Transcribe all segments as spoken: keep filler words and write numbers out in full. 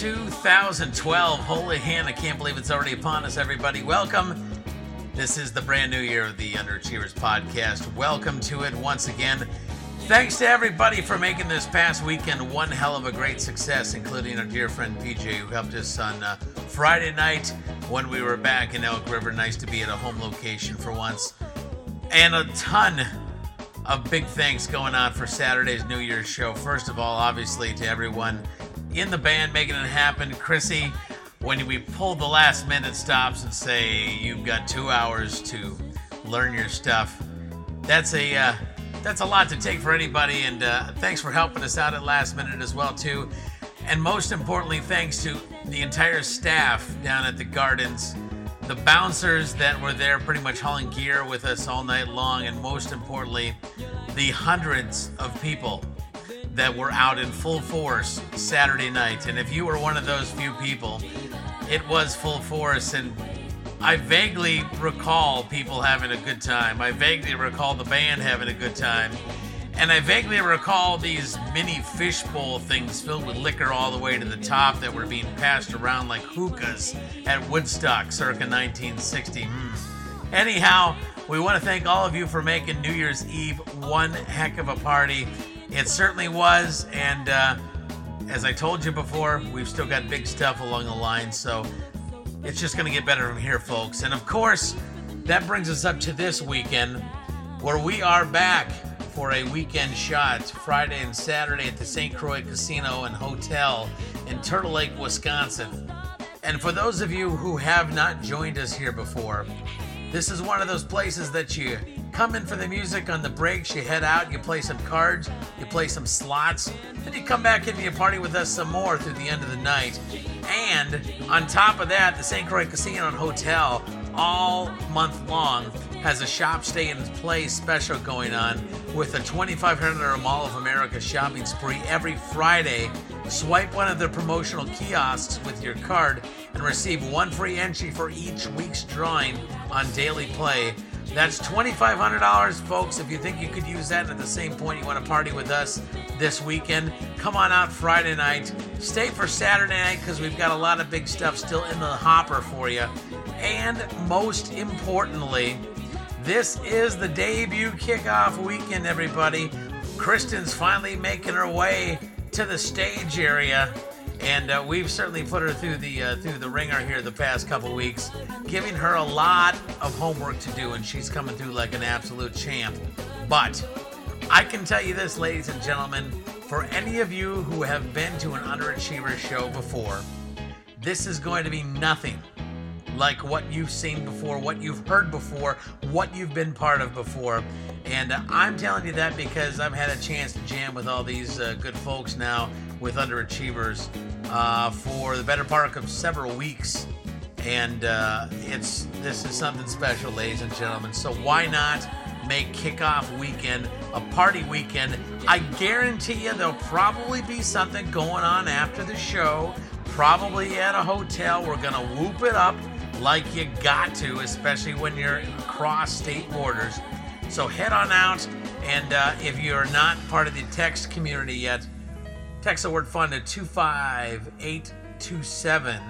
two thousand twelve. Holy hand, I can't believe it's already upon us, everybody. Welcome. This is the brand new year of the Underachievers podcast. Welcome to it once again. Thanks to everybody for making this past weekend one hell of a great success, including our dear friend P J, who helped us on uh, Friday night when we were back in Elk River. Nice to be at a home location for once. And a ton of big thanks going on for Saturday's New Year's show. First of all, obviously, to everyone in the band making it happen. Chrissy, when we pull the last minute stops and say you've got two hours to learn your stuff, that's a uh, that's a lot to take for anybody. And uh, thanks for helping us out at last minute as well too. And most importantly, thanks to the entire staff down at the Gardens, the bouncers that were there pretty much hauling gear with us all night long, and most importantly, the hundreds of people that were out in full force Saturday night. And if you were one of those few people, it was full force. And I vaguely recall people having a good time. I vaguely recall the band having a good time. And I vaguely recall these mini fishbowl things filled with liquor all the way to the top that were being passed around like hookahs at Woodstock circa nineteen sixty. Mm. Anyhow, we want to thank all of you for making New Year's Eve one heck of a party. It certainly was, and uh, as I told you before, we've still got big stuff along the line, so it's just going to get better from here, folks. And of course, that brings us up to this weekend, where we are back for a weekend shot Friday and Saturday at the Saint Croix Casino and Hotel in Turtle Lake, Wisconsin. And for those of you who have not joined us here before, this is one of those places that you come in for the music, on the breaks you head out, you play some cards, you play some slots, then you come back in and you party with us some more through the end of the night. And on top of that, the Saint Croix Casino and Hotel all month long has a shop stay and play special going on with a twenty-five hundred dollars Mall of America shopping spree every Friday. Swipe one of their promotional kiosks with your card and receive one free entry for each week's drawing on daily play. That's twenty-five hundred dollars, folks. If you think you could use that, and at the same point you want to party with us this weekend, come on out Friday night. Stay for Saturday night, because we've got a lot of big stuff still in the hopper for you. And most importantly, this is the debut kickoff weekend, everybody. Kristen's finally making her way to the stage area, and uh, we've certainly put her through the uh, through the ringer here the past couple weeks, giving her a lot of homework to do, and she's coming through like an absolute champ. But I can tell you this, ladies and gentlemen, for any of you who have been to an Underachiever show before, this is going to be nothing like what you've seen before, what you've heard before, what you've been part of before. And uh, I'm telling you that because I've had a chance to jam with all these uh, good folks now with Underachievers uh, for the better part of several weeks. And uh, it's this is something special, ladies and gentlemen. So why not make kickoff weekend a party weekend? I guarantee you there'll probably be something going on after the show, probably at a hotel. We're going to whoop it up like you got to, especially when you're across state borders. So head on out, and uh, if you're not part of the text community yet, text the word FUN to two five eight two seven,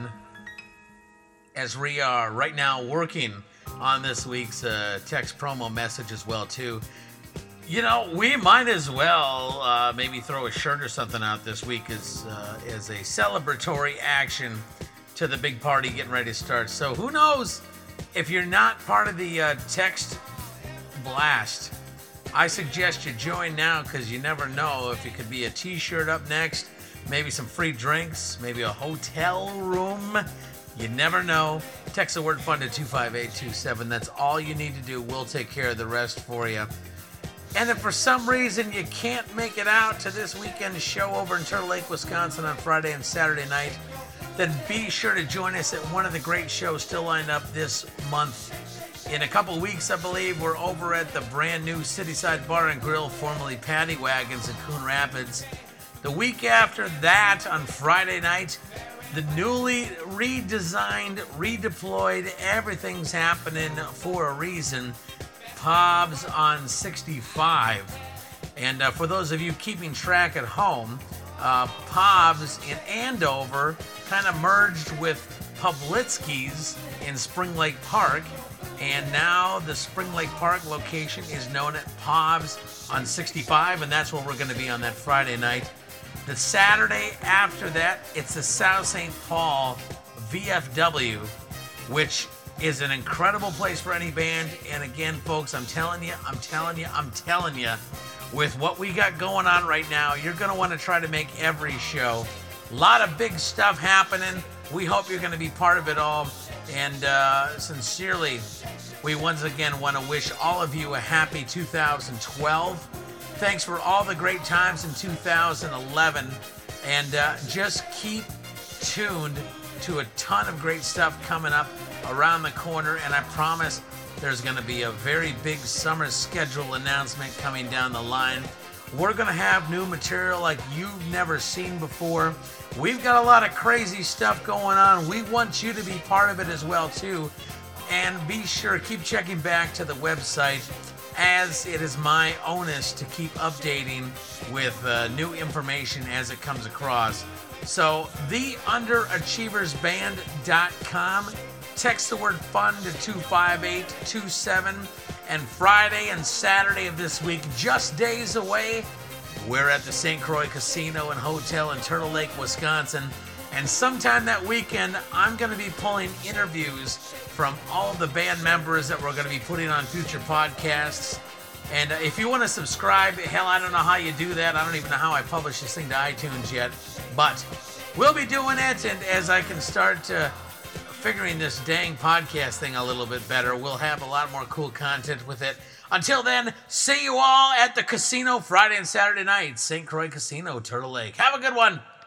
as we are right now working on this week's uh, text promo message as well too. You know, we might as well uh, maybe throw a shirt or something out this week as uh, as a celebratory action to the big party getting ready to start. So who knows, if you're not part of the uh, text blast, I suggest you join now, because you never know if it could be a t-shirt up next, maybe some free drinks, maybe a hotel room. You never know. Text the word FUN to two five eight two seven. That's all you need to do. We'll take care of the rest for you. And if for some reason you can't make it out to this weekend show over in Turtle Lake, Wisconsin on Friday and Saturday night, then be sure to join us at one of the great shows still lined up this month. In a couple weeks, I believe, we're over at the brand new Cityside Bar and Grill, formerly Paddy Wagons in Coon Rapids. The week after that, on Friday night, the newly redesigned, redeployed, everything's happening for a reason, Pobs on sixty-five. And uh, for those of you keeping track at home, uh, Pob's in Andover kind of merged with Publitzky's in Spring Lake Park, and now the Spring Lake Park location is known as Pob's on sixty-five, and that's where we're going to be on that Friday night. The Saturday after that, it's the South Saint Paul V F W, which is an incredible place for any band. And again, folks, I'm telling you, I'm telling you, I'm telling you, with what we got going on right now, you're going to want to try to make every show. A lot of big stuff happening. We hope you're going to be part of it all. And uh, sincerely, we once again want to wish all of you a happy two thousand twelve. Thanks for all the great times in two thousand eleven. And uh, just keep tuned to a ton of great stuff coming up around the corner. And I promise there's going to be a very big summer schedule announcement coming down the line. We're going to have new material like you've never seen before. We've got a lot of crazy stuff going on. We want you to be part of it as well, too. And be sure, keep checking back to the website, as it is my onus to keep updating with uh, new information as it comes across. So, the underachievers band dot com. Text the word FUN to two five eight two seven. And Friday and Saturday of this week, just days away, we're at the Saint Croix Casino and Hotel in Turtle Lake, Wisconsin. And sometime that weekend, I'm going to be pulling interviews from all of the band members that we're going to be putting on future podcasts. And uh, if you want to subscribe, hell, I don't know how you do that. I don't even know how I publish this thing to iTunes yet. But we'll be doing it, and as I can start uh, figuring this dang podcast thing a little bit better, we'll have a lot more cool content with it. Until then, see you all at the casino Friday and Saturday night. Saint Croix Casino, Turtle Lake. Have a good one.